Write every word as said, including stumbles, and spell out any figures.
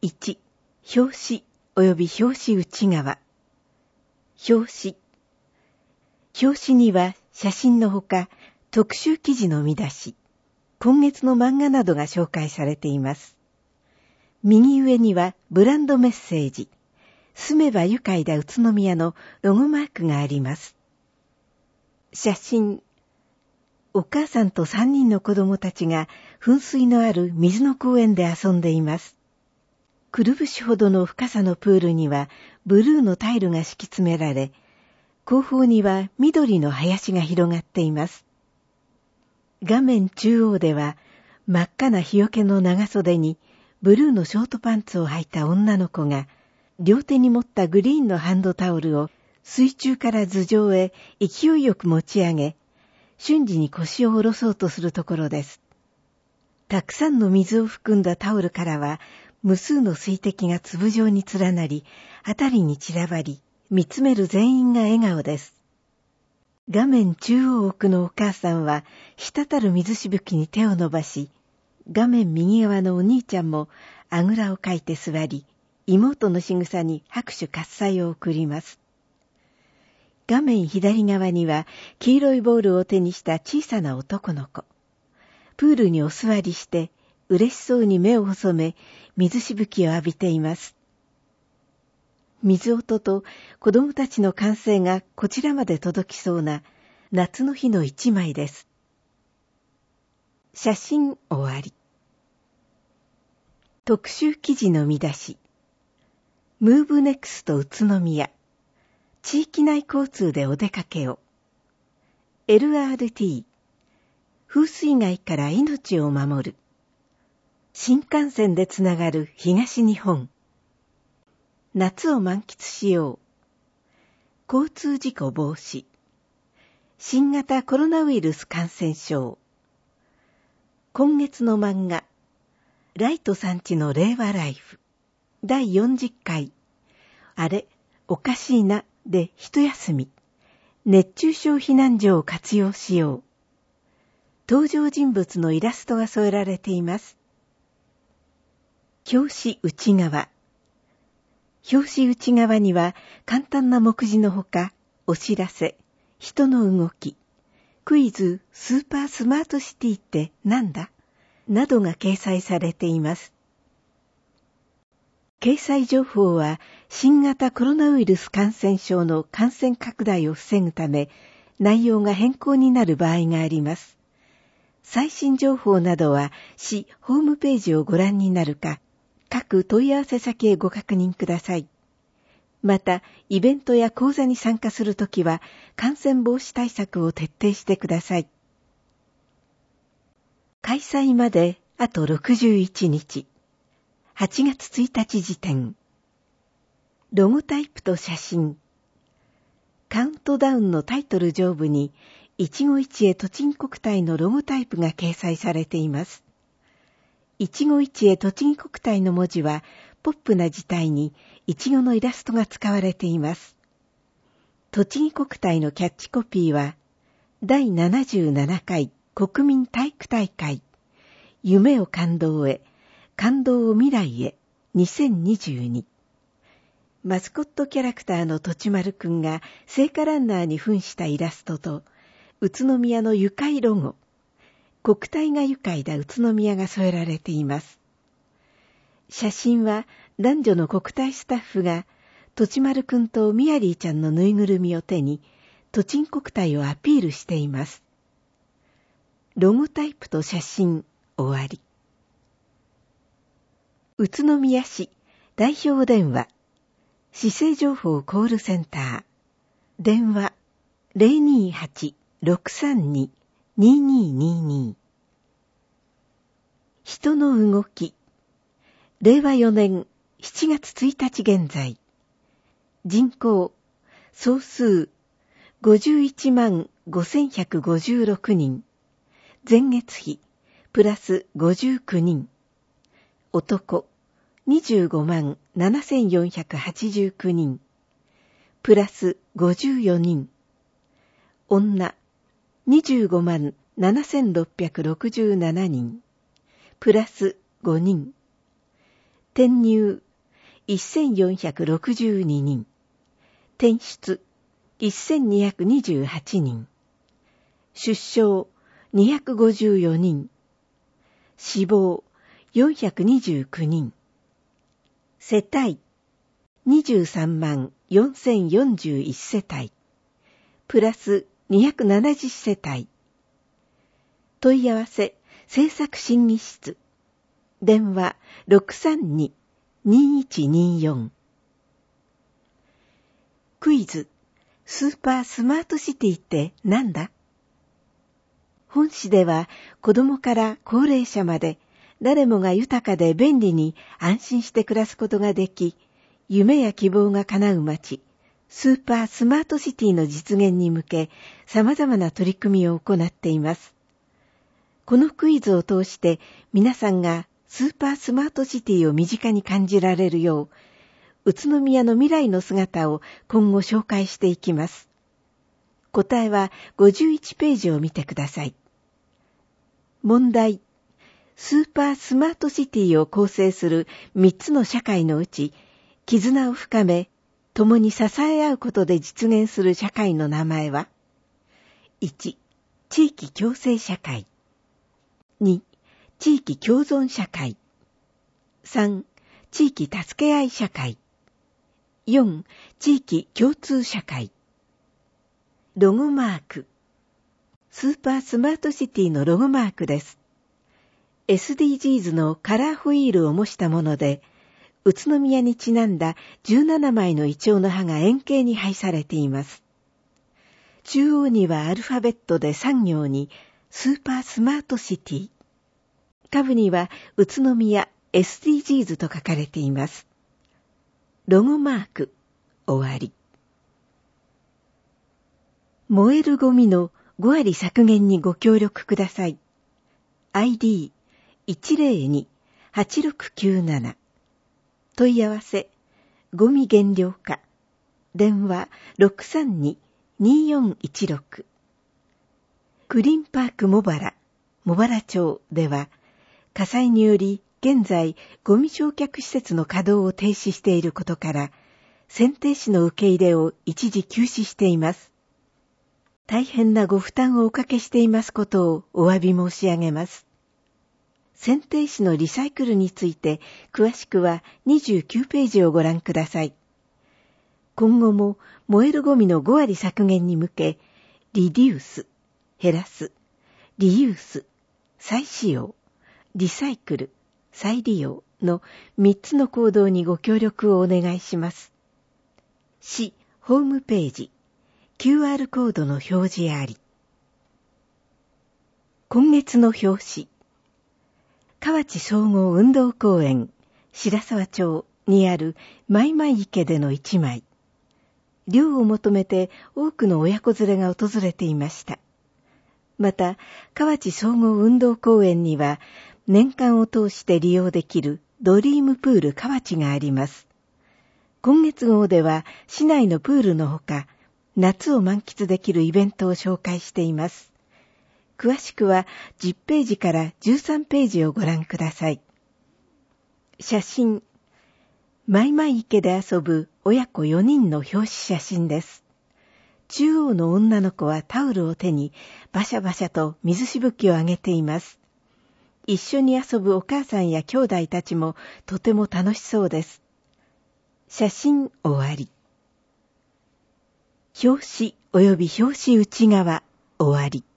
いち、表紙及び表紙内側。表紙。表紙には写真のほか特集記事の見出し、今月の漫画などが紹介されています。右上にはブランドメッセージ、住めば愉快だ宇都宮のロゴマークがあります。写真。お母さんとさんにんの子供たちが噴水のある水の公園で遊んでいます。くるぶしほどの深さのプールにはブルーのタイルが敷き詰められ、後方には緑の林が広がっています。画面中央では真っ赤な日よけの長袖にブルーのショートパンツを履いた女の子が、両手に持ったグリーンのハンドタオルを水中から頭上へ勢いよく持ち上げ、瞬時に腰を下ろそうとするところです。たくさんの水を含んだタオルからは、無数の水滴が粒状に連なり、あたりに散らばり、見つめる全員が笑顔です。画面中央奥のお母さんは、滴る水しぶきに手を伸ばし、画面右側のお兄ちゃんもあぐらをかいて座り、妹の仕草に拍手喝采を送ります。画面左側には黄色いボールを手にした小さな男の子。プールにお座りして嬉しそうに目を細め水しぶきを浴びています。水音と子供たちの歓声がこちらまで届きそうな夏の日の一枚です。写真終わり。特集記事の見出し。ムーブネクスト宇都宮。地域内交通でお出かけを。エルアールティー。風水害から命を守る。新幹線でつながる東日本。夏を満喫しよう。交通事故防止。新型コロナウイルス感染症。今月の漫画。ライトさんちの令和ライフ。だいよんじゅっかい。あれ、おかしいな。で一休み。熱中症避難所を活用しよう。登場人物のイラストが添えられています。表紙内側。表紙内側には簡単な目次のほか、お知らせ、人の動き、クイズ、スーパースマートシティってなんだなどが掲載されています。掲載情報は新型コロナウイルス感染症の感染拡大を防ぐため内容が変更になる場合があります。最新情報などは市ホームページをご覧になるか、各問い合わせ先へご確認ください。また、イベントや講座に参加するときは感染防止対策を徹底してください。開催まであとろくじゅういちにち。はちがつついたち時点。ロゴタイプと写真。カウントダウンのタイトル上部に、一期一会とちぎ国体のロゴタイプが掲載されています。一期一会とちぎ国体の文字は、ポップな字体に、いちごのイラストが使われています。栃木国体のキャッチコピーは、だいななじゅうななかい国民体育大会、夢を感動へ、感動を未来へにせんにじゅうに。マスコットキャラクターのとちまるくんが聖火ランナーに扮したイラストと、宇都宮の愉快ロゴ、国体が愉快だ宇都宮が添えられています。写真は男女の国体スタッフが、とちまるくんとみやりーちゃんのぬいぐるみを手に、栃木国体をアピールしています。ロゴタイプと写真終わり。宇都宮市代表電話市政情報コールセンター電話 ゼロにーはち ろくさんに にーにーにーにー。 人の動きれいわよねんしちがつついたち現在人口総数ごじゅういちまんごせんひゃくごじゅうろくにん、前月比プラスごじゅうきゅうにん、男にじゅうごまんななせんよんひゃくはちじゅうきゅうにん、プラスごじゅうよにん、女にじゅうごまんななせんろっぴゃくろくじゅうななにん、プラスごにん、 転入せんよんひゃくろくじゅうににん、転出せんにひゃくにじゅうはちにん、出生にひゃくごじゅうよにん、死亡よんひゃくにじゅうきゅうにん、世帯にじゅうさんまんよんせんよんじゅういち世帯、プラスにひゃくななじゅう世帯。問い合わせ政策審議室、電話 ろくさんに にいちによん。クイズ、スーパースマートシティってなんだ？本誌では子供から高齢者まで誰もが豊かで便利に安心して暮らすことができ、夢や希望が叶う街、スーパースマートシティの実現に向け様々な取り組みを行っています。このクイズを通して皆さんがスーパースマートシティを身近に感じられるよう、宇都宮の未来の姿を今後紹介していきます。答えはごじゅういちページを見てください。問題。スーパースマートシティを構成するみっつの社会のうち、絆を深め、共に支え合うことで実現する社会の名前は？ いち. 地域共生社会。に. 地域共存社会。さん. 地域助け合い社会。よん. 地域共通社会。ロゴマーク。スーパースマートシティのロゴマークです。エスディージーズ のカラーホイールを模したもので、宇都宮にちなんだじゅうななまいのイチョウの葉が円形に配されています。中央にはアルファベットでさん行にスーパースマートシティ。下部には宇都宮 エスディージーズ と書かれています。ロゴマーク、終わり。燃えるゴミのごわり削減にご協力ください。アイディーいちゼロに はちろくきゅうなな。問い合わせ、ゴミ減量課。電話 ろくさんに によんいちろく。クリーンパーク茂原、茂原町では、火災により現在ゴミ焼却施設の稼働を停止していることから、選定士の受け入れを一時休止しています。大変なご負担をおかけしていますことをお詫び申し上げます。選定士のリサイクルについて詳しくはにじゅうきゅうページをご覧ください。今後も燃えるゴミのごわり削減に向け、リデュース、減らす、リユース、再使用、リサイクル、再利用のみっつの行動にご協力をお願いします。市ホームページ、キューアール コードの表示あり。今月の表紙。河内総合運動公園、白沢町にあるマイマイ池での一枚。涼を求めて多くの親子連れが訪れていました。また、河内総合運動公園には年間を通して利用できるドリームプール河内があります。今月号では市内のプールのほか、夏を満喫できるイベントを紹介しています。詳しくはじゅっページからじゅうさんページをご覧ください。写真。マイマイ池で遊ぶ親子よにんの表紙写真です。中央の女の子はタオルを手にバシャバシャと水しぶきを上げています。一緒に遊ぶお母さんや兄弟たちもとても楽しそうです。写真終わり。表紙及び表紙内側終わり。